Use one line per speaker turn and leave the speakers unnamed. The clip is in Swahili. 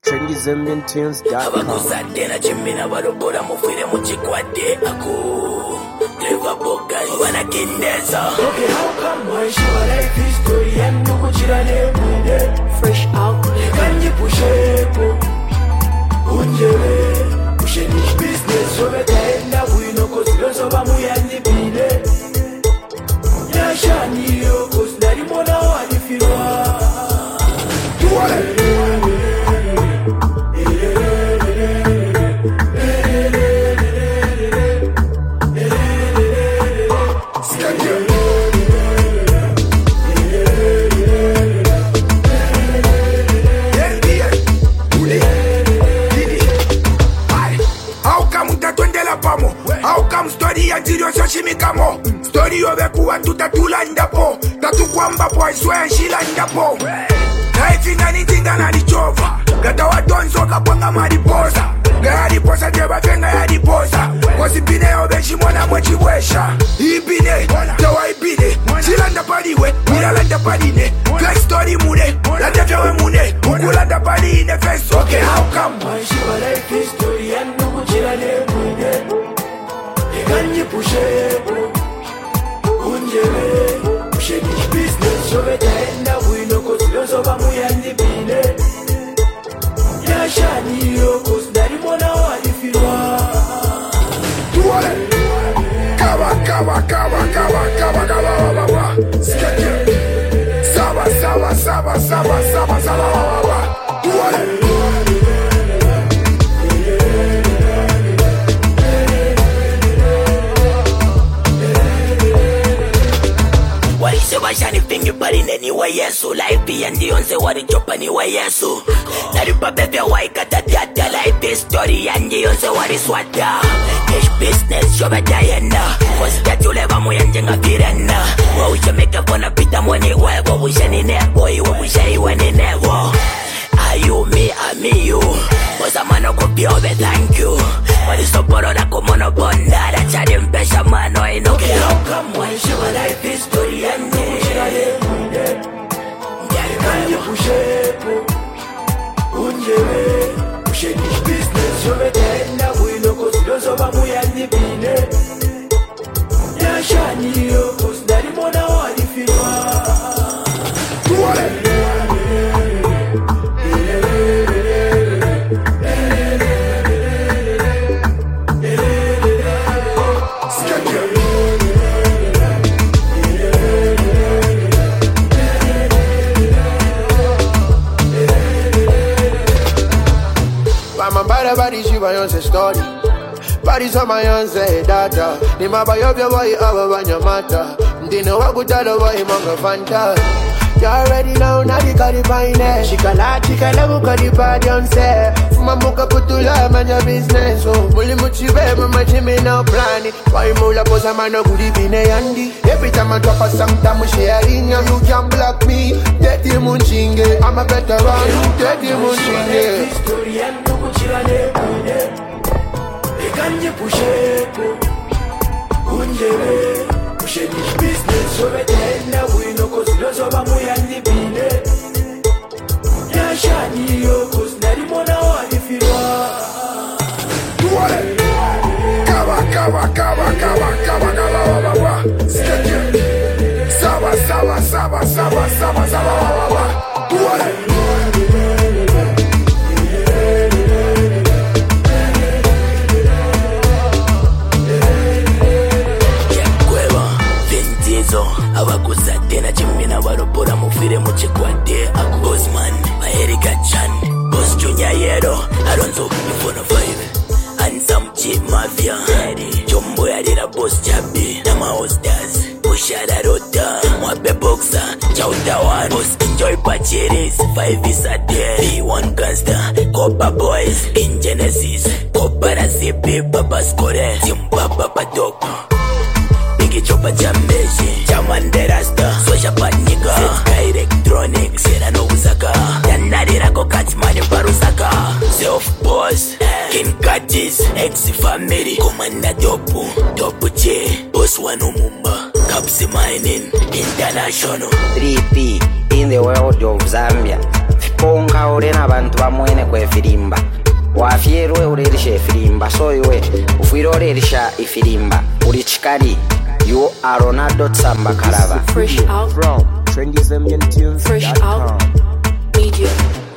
TrendyZambianTunes.com.
Abakuzadena chimina barobora mufire muchikwate aku Clever bogas wanakindeza.
Okay, how come why she was like this story and no kuchirane mwende fresh out kanje pushepo unjebe pushenish business so betaenda wino kosiloso bamuyandi bile yashani yo kosidari mona walifirwa tuwale
story antirio shimikamo story obekuwa tutatulanda po tatukwamba po iswe shilanda po naifina nitingana nichova gata watonzo kapanga mariposa gariposa jeba venga yadiposa kosipine obeshimona mwechibwesha ipine tawa ipine shilanda paliwe milalanda paline flex story mune latefewe mune ukulanda paline face. Okay, how come
why she was like this story and no kuchirane mwende kanje pushepo unjebe pushenish business so betaenda wino kosiloso bamuyandi bile yashani yo kosidari mona walifirwa
tuwale kaba kaba kaba kaba kaba kaba baba skate saba saba saba saba saba saba baba tuwale
Bashani fingi pari neni wa Yesu life ya ndionze wari chopani wa Yesu naripa pepe wa ikatatiata life story ya ndionze wari swata cash business shoba dayenda kositati uleva muyanje nga virena wawisha meka fona pita mweni wego wishani nego iwa wishai weni nego ayumi amiyu Osamano kopiobe thank you Wadi soporo na kumono bonda Da chari mpesha mano inoke.
Okay, how come why she was like this story and no kuchirane mwende kanje pushepo unjebe pushenish business so betaenda wino kosiloso bamuyandi bile yashani yo kosidari mona walifirwa
tuwale
Body she my own story. Body so my own say data. Ni mabayo bya boy abanya mata. Ndino wakutalo boy monga fanta. You already know now the cardi fine. She kala bukadi party on set. Fuma muka putula man your business. So muli muchibe mama chimi no plan. Why mula posa mano kudi bine yandi. Every time I drop a song time we sharing. You can block me. Teti munchinge. I'm a veteran. Teti munchinge.
Story and no kuchirane mwende kanje pushepo unjebe pushenish business so betaenda wino kosiloso bamuyandi bile yashani yo kosidari mona walifirwa
tuwale kaba kaba kaba kaba kaba kaba baba skate saba saba saba saba saba saba baba tuwale
abakuzadena chimina barobora mufire muchikwate aku Bosman Erika Chan Boss Junior Yero Alonso Ifono 5 Ansam G Mafia Jumbo Yadira Boss Chabi Nama Hostas Bushara Rota Mwape Boxer Chauta One Boss Enjoy Pacheris 5 is a day B1 Gangster Copa Boys In Genesis Copa Razipi Baba Score Timba Baba Dope Biggie Chopa Jambeji Jamande Rasta Soja Paniga Zetka Electronics Sera no Usaka Yanadira Kokati Mani Parusaka Self Boss King Katis Ex-Family Commander Dopu Dopu J Boss Wanu Mumba Kapsi Mining International
3P in the world of Zambia.
konka orena abantu bamwene kwefirimba wafierwe urerisha efirimba so iwe ufwire urerisha ifirimba uri chikari you are Ronaldo Tsamba Karava
Fresh out
from TrendyZambianTunes.com.
Fresh out media